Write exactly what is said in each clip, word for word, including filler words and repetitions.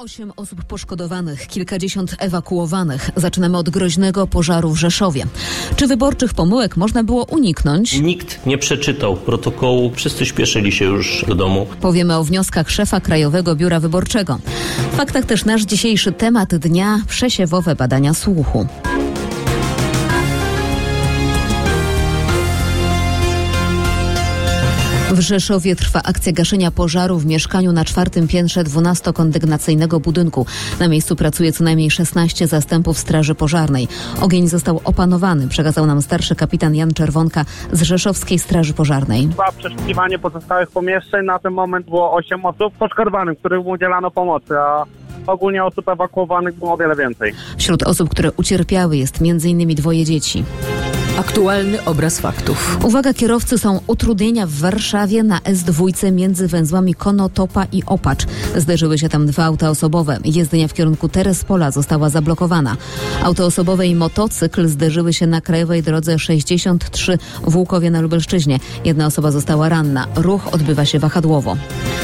Osiem osób poszkodowanych, kilkadziesiąt ewakuowanych. Zaczynamy od groźnego pożaru w Rzeszowie. Czy wyborczych pomyłek można było uniknąć? Nikt nie przeczytał protokołu, wszyscy śpieszyli się już do domu. Powiemy o wnioskach szefa Krajowego Biura Wyborczego. W faktach też nasz dzisiejszy temat dnia – przesiewowe badania słuchu. W Rzeszowie trwa akcja gaszenia pożaru w mieszkaniu na czwartym piętrze dwunastokondygnacyjnego budynku. Na miejscu pracuje co najmniej szesnaście zastępów straży pożarnej. Ogień został opanowany, przekazał nam starszy kapitan Jan Czerwonka z Rzeszowskiej Straży Pożarnej. Trwa przeszukiwanie pozostałych pomieszczeń. Na ten moment było osiem osób poszkodowanych, którym udzielano pomocy, a ogólnie osób ewakuowanych było o wiele więcej. Wśród osób, które ucierpiały, jest między innymi dwoje dzieci. Aktualny obraz faktów. Uwaga, kierowcy, są utrudnienia w Warszawie na S dwa między węzłami Konotopa i Opacz. Zderzyły się tam dwa auta osobowe. Jezdnia w kierunku Terespola została zablokowana. Auto osobowe i motocykl zderzyły się na krajowej drodze sześćdziesiąt trzy w Łukowie na Lubelszczyźnie. Jedna osoba została ranna. Ruch odbywa się wahadłowo.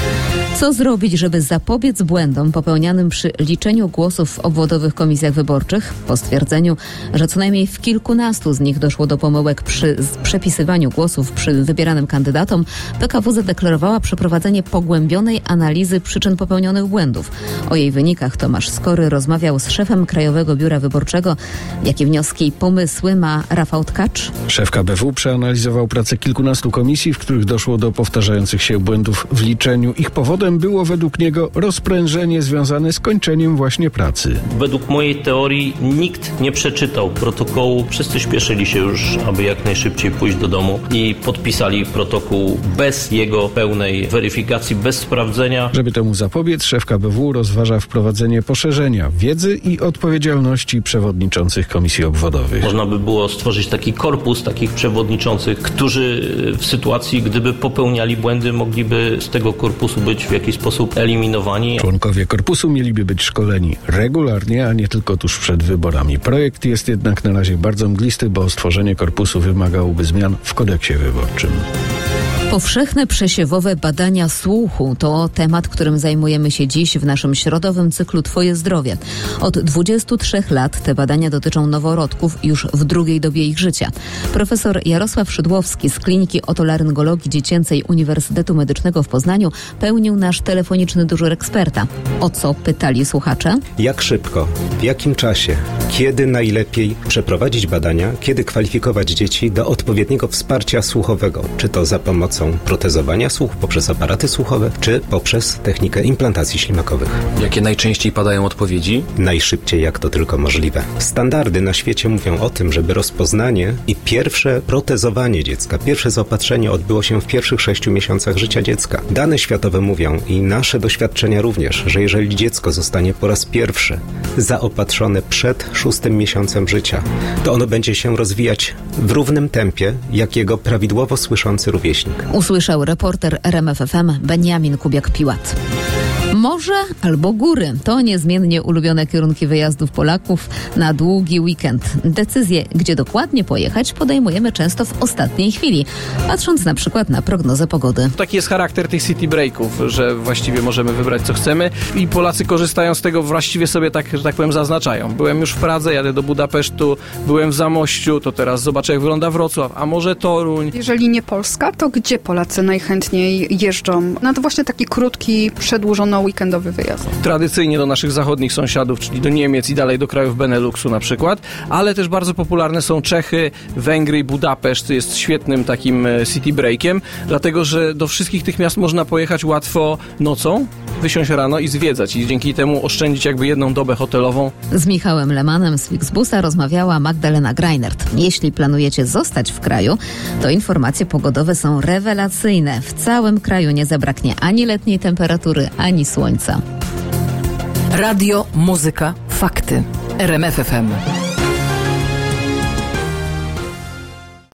Co zrobić, żeby zapobiec błędom popełnianym przy liczeniu głosów w obwodowych komisjach wyborczych? Po stwierdzeniu, że co najmniej w kilkunastu z nich doszło do pomyłek przy przepisywaniu głosów przy wybieranym kandydatom, P K W zadeklarowała przeprowadzenie pogłębionej analizy przyczyn popełnionych błędów. O jej wynikach Tomasz Skory rozmawiał z szefem Krajowego Biura Wyborczego. Jakie wnioski i pomysły ma Rafał Tkacz? Szef K B W przeanalizował pracę kilkunastu komisji, w których doszło do powtarzających się błędów w liczeniu. Ich powodem było według niego rozprężenie związane z kończeniem właśnie pracy. Według mojej teorii nikt nie przeczytał protokołu. Wszyscy śpieszyli się już, aby jak najszybciej pójść do domu i podpisali protokół bez jego pełnej weryfikacji, bez sprawdzenia. Żeby temu zapobiec, szef K B W rozważa wprowadzenie poszerzenia wiedzy i odpowiedzialności przewodniczących komisji obwodowych. Można by było stworzyć taki korpus takich przewodniczących, którzy w sytuacji, gdyby popełniali błędy, mogliby z tego korpusu być w jakiś sposób eliminowani. Członkowie korpusu mieliby być szkoleni regularnie, a nie tylko tuż przed wyborami. Projekt jest jednak na razie bardzo mglisty, bo stworzenie korpusu wymagałoby zmian w kodeksie wyborczym. Powszechne przesiewowe badania słuchu to temat, którym zajmujemy się dziś w naszym środowym cyklu Twoje zdrowie. Od dwudziestu trzech lat te badania dotyczą noworodków już w drugiej dobie ich życia. Profesor Jarosław Szydłowski z Kliniki Otolaryngologii Dziecięcej Uniwersytetu Medycznego w Poznaniu pełnił nasz telefoniczny dyżur eksperta. O co pytali słuchacze? Jak szybko, w jakim czasie, kiedy najlepiej przeprowadzić badania, kiedy kwalifikować dzieci do odpowiedniego wsparcia słuchowego, czy to za pomocą protezowania słuchu poprzez aparaty słuchowe, czy poprzez technikę implantacji ślimakowych. Jakie najczęściej padają odpowiedzi? Najszybciej, jak to tylko możliwe. Standardy na świecie mówią o tym, żeby rozpoznanie i pierwsze protezowanie dziecka, pierwsze zaopatrzenie odbyło się w pierwszych sześciu miesiącach życia dziecka. Dane światowe mówią i nasze doświadczenia również, że jeżeli dziecko zostanie po raz pierwszy zaopatrzone przed szóstym miesiącem życia, to ono będzie się rozwijać w równym tempie, jak jego prawidłowo słyszący rówieśnik. Usłyszał reporter R M F F M Beniamin Kubiak-Piłat. Morze albo góry to niezmiennie ulubione kierunki wyjazdów Polaków na długi weekend. Decyzję, gdzie dokładnie pojechać, podejmujemy często w ostatniej chwili, patrząc na przykład na prognozę pogody. Taki jest charakter tych city breaków, że właściwie możemy wybrać co chcemy i Polacy korzystają z tego, właściwie sobie tak, że tak powiem, zaznaczają. Byłem już w Pradze, jadę do Budapesztu, byłem w Zamościu, to teraz zobaczę, jak wygląda Wrocław, a może Toruń. Jeżeli nie Polska, to gdzie Polacy najchętniej jeżdżą? No to właśnie taki krótki, przedłużony weekendowy wyjazd. Tradycyjnie do naszych zachodnich sąsiadów, czyli do Niemiec i dalej do krajów Beneluxu na przykład, ale też bardzo popularne są Czechy, Węgry i Budapeszt jest świetnym takim city breakiem, dlatego że do wszystkich tych miast można pojechać łatwo nocą, wysiąść rano i zwiedzać i dzięki temu oszczędzić jakby jedną dobę hotelową. Z Michałem Lemanem z Flixbusa rozmawiała Magdalena Greinert. Jeśli planujecie zostać w kraju, to informacje pogodowe są rewelacyjne. W całym kraju nie zabraknie ani letniej temperatury, ani słońca. Radio, muzyka, fakty. R M F F M.